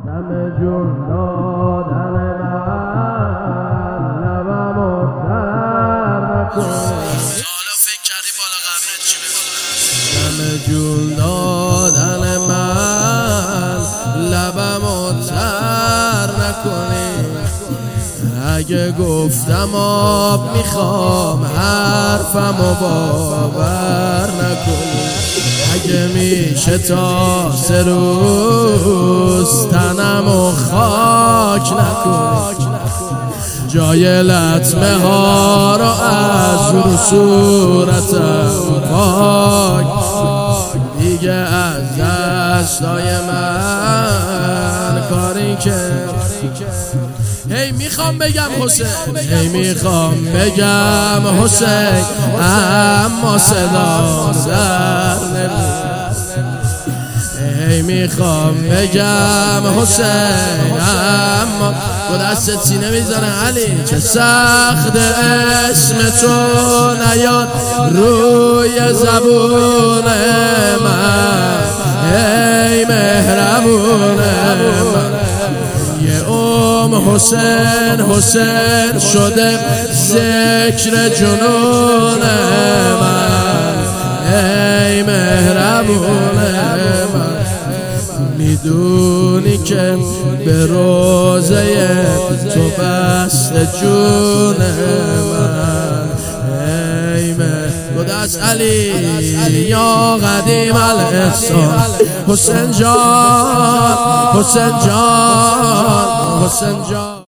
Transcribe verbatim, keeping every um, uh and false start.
دم جون دادن من لبمو تر نکنی. حالا فکر کردی بالا قبرت چی بگم؟ دم جون دادن من لبمو تر نکنی. اگه گفتم آب میخوام حرفمو باور نکنی. اگه میشه تا سه روز تنمو خاک نکنی. جای لطمه ها رو از رو صورتم پاک. دیگه از دستای من کاری که هی میخوام بگم حسین، هی میخوام بگم حسین، اما صدا در نمیاد. هی میخوام بگم حسین، اما با دست سینه میزنه علی چه سخت اسم تو نیاد روی زبون من. ای مهربون من، یه ام حسین حسین شده ذکر جنون من. ای مهربون من، میدونی که به روزه تو بست جون من. ای مهدست علی یا قدیم الاحسان. حسین جان حسین جان حسین جان.